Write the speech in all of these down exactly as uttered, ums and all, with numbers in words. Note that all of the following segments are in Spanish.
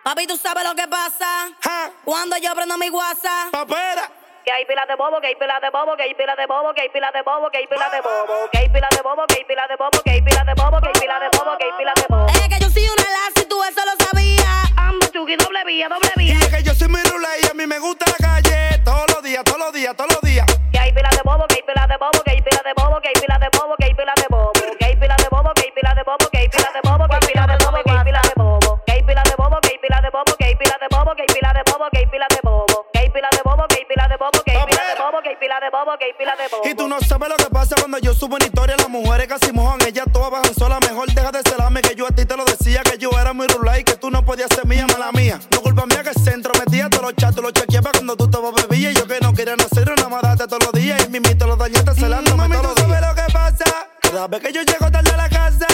Papi, ¿tú sabes lo que pasa? Ja. Cuando yo prendo mi WhatsApp. Papera. Que hay pila de bobo, que hay pila de bobo, que hay pila de bobo, que hay pila de bobo, que hay pila de bobo, que hay pila de bobo, que hay pila de bobo, que hay pila de bobo, que hay pila de bobo, que hay pila de bobo. Es que yo soy una laza y tú eso lo sabías. Ando chuki, doble vía, doble Y vía. es que yo soy mi rula y a mí me gusta la calle. Todos los días, todos los días, todos los días. Que hay pila de bobo, que hay pila de bobo, que hay pila de bobo, que hay pila de bobo, que hay pila de bobo, que hay pila de bobo, que hay pila de bobo, que hay pila de bobo, que hay pila de bobo, que hay pila de bobo, que hay pila de bobo, que hay pila de bobo, que hay pila de bobo, que hay pila de bobo, que hay pila de bobo, que hay pila de bobo, que hay pila de bobo, que hay pila de bobo, que hay pila de bobo, que hay pila de bobo. Y tú no sabes lo que pasa cuando yo subo una historia. Las mujeres casi mojan, ellas todas bajan sola. Mejor deja de celarme, que yo a ti te lo decía. Que yo era muy rula y que tú no podías ser mía, mala mía. No culpa mía que el centro metía todos los chatos, los chequeaba cuando tú te bebías. Y yo que no quería nacer, nada más darte todos los días. Y mimito lo dañaste celándome mm, mami, todos los días. ¿Tú sabes lo que pasa? Cada vez que yo llego tarde a la casa,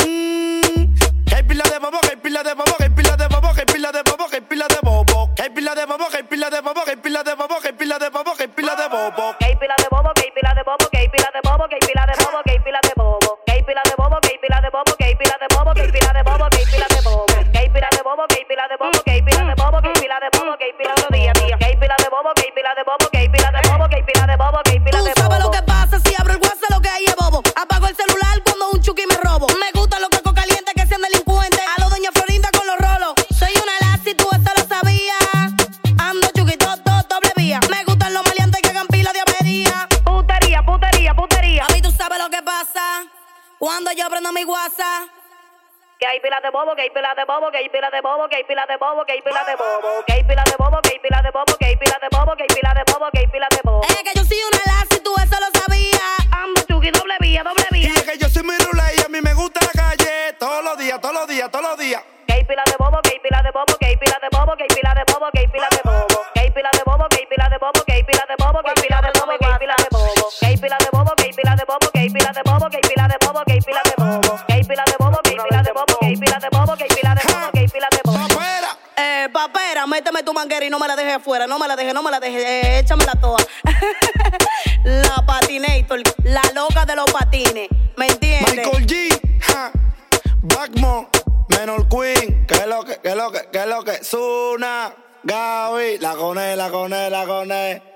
mmm, que hay pila de bobo, que hay pila de bobo, que hay pila de bobo, que hay pila de bobo, que hay pila de bobo, que hay pila de bobo, que hay pila de bobo, que hay pila de bobo, que hay pila de bobo, que hay pila de bobo. Que hay pila de bobo, que hay pila de bobo, que hay pila de bobo, que hay pila de bobo, que hay pila de bobo, que hay pila de bobo, que hay pila de bobo, que hay pila de bobo, que hay pila de bobo, que hay pila de bobo, que hay pila de bobo, que hay pila de bobo, que hay pila de bobo, que hay pila de bobo, que hay pila de día día, que hay pila de bobo, que hay pila de bobo, que hay pila de bobo, que hay pila de bobo, que hay pila de bobo. Tú sabes lo que pasa si abro el WhatsApp, lo que hay es bobo. Apago el celular cuando un chuki me robo. Me gusta los cocos calientes que sean delincuentes. A lo doña Florinda con los rolos. Soy una laza y tú eso lo sabías. Ando chuki, todo, todo, doble vía. Me gustan los maleantes que hagan pila de avería. Putería, putería, putería. Papi, ¿tú sabes lo que pasa? Cuando yo prendo mi WhatsApp. Que hay pila de bobo, que hay pila de bobo, que hay pila de bobo, que hay pila de bobo, que hay pila de bobo, que hay pila de bobo, que hay pila de bobo, que hay pila de bobo, que hay pila de bobo, que hay pila de bobo. Es que yo soy una laza y tú eso lo sabías. Ando chuki, doble vía, doble Y vía. es que yo soy mi rula y a mí me gusta la calle. Todos los días, todos los días, todos los días. Que hay pila de bobo, que hay pila de bobo, que hay pila de bobo, que hay pila de bobo, que hay pila de bobo, que hay pila de bobo, que hay pila de bobo, que hay pila de bobo, que hay pila de bobo, que hay pila de bobo, que hay pila de bobo, que hay pila de bobo, que hay pila de bobo, que hay pila de bobo, que hay pila de bobo, que hay pila de bobo, que hay pila de bobo, que hay pila de bobo, que hay pila de bobo, que hay pila de bobo. Papera. Eh, papera, méteme tu manguera y no me la dejes afuera. No me la dejes, no me la dejes. Eh, échamela toda. La patinator, la loca de los patines. ¿Me entiendes? Michael G, ja. Backmore, Menor Queen, que es lo que, que es lo que, que es lo que, Zuna, Gaby, la coné, la coné, la coné.